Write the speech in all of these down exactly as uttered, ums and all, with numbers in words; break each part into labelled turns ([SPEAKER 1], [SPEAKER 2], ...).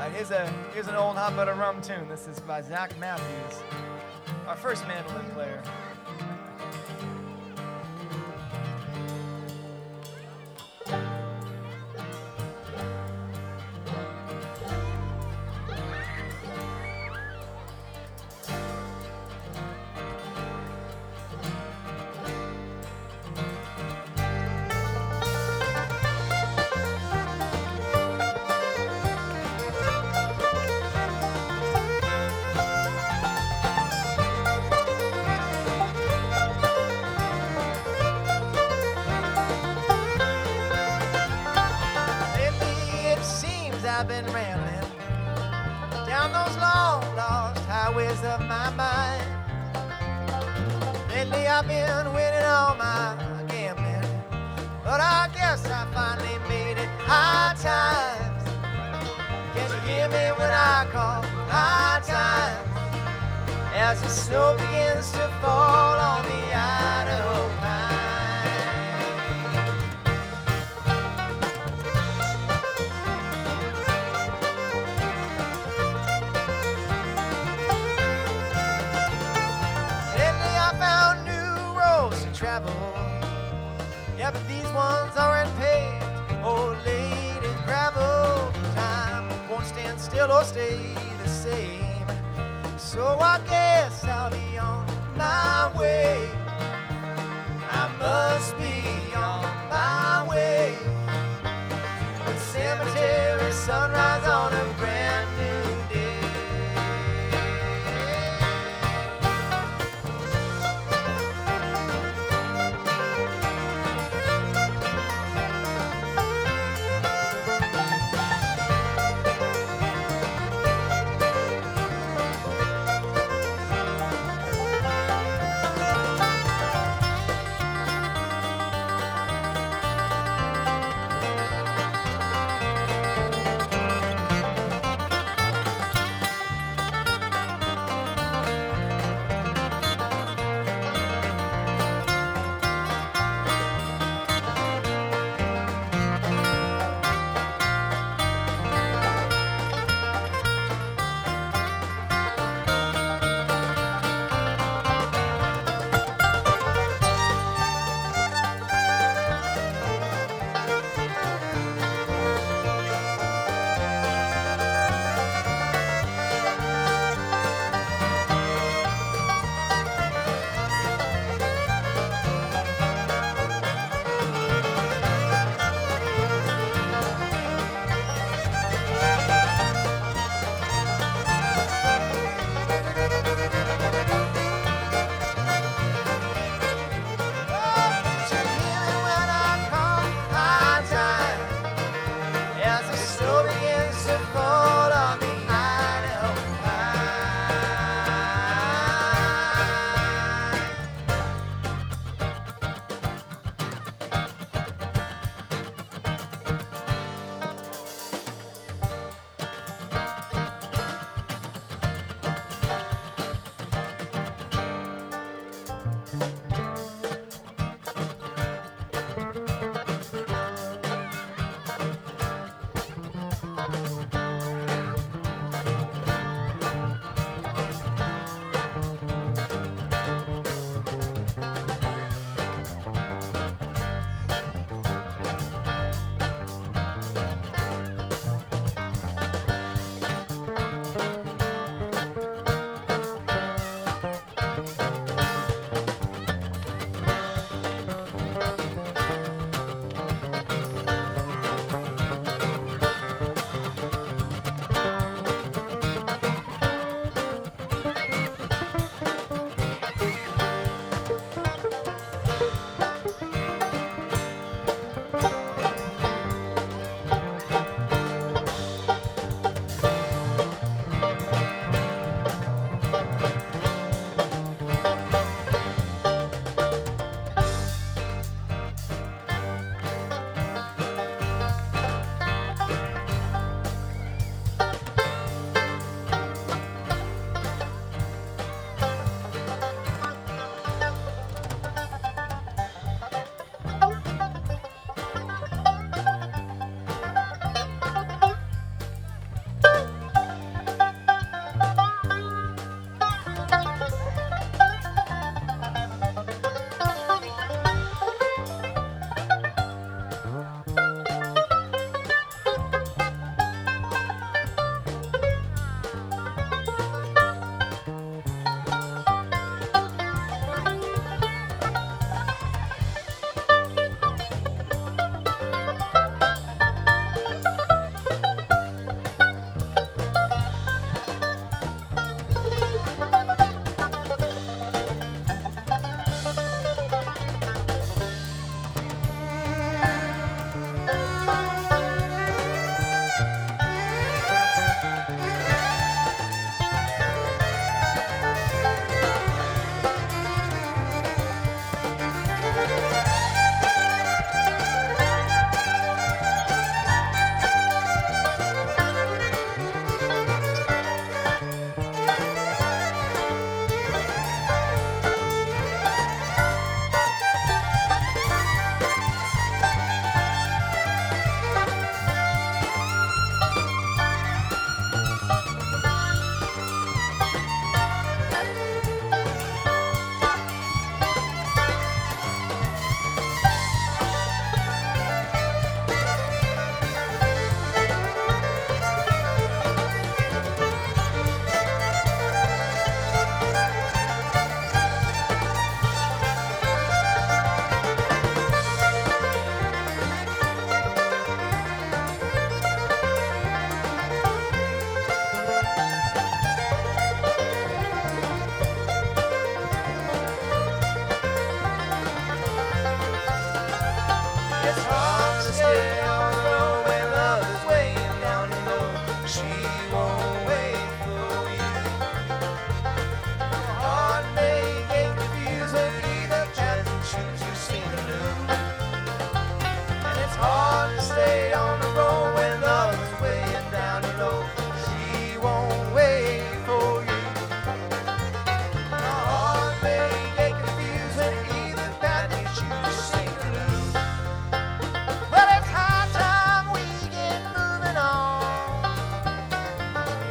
[SPEAKER 1] Here's a here's an old hot butter rum tune. This is by Zach Matthews, our first mandolin player. I've been rambling down those long lost highways of my mind. Lately I've been winning all my gambling, but I guess I finally made it high times. Can you hear me when I call high times? As the snow begins to fall on the Idaho pine. Travel, yeah, but these ones aren't paved or laid in gravel. Time won't stand still or stay the same, so I guess I'll be on my way. I must be on my way. The cemetery sunrise on a brand new day.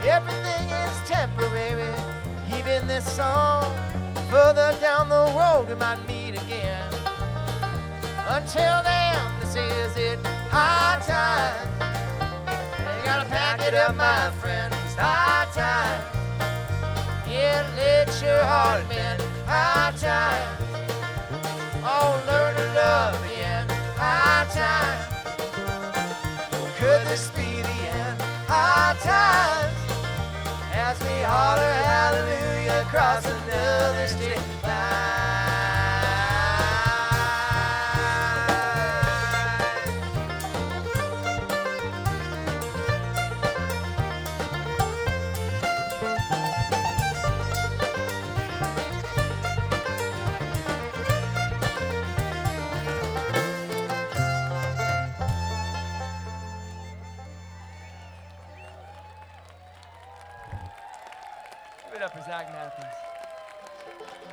[SPEAKER 1] Everything is temporary, even this song. Further down the road we might meet again. Until then, this is it, high time. You gotta pack it up, my friend, it's high time. Yeah, let your heart mend, high time. Oh, learn to love again, high time. Could this be the end, high time? As we holler hallelujah across another state line. Give it up for Zach Matthews.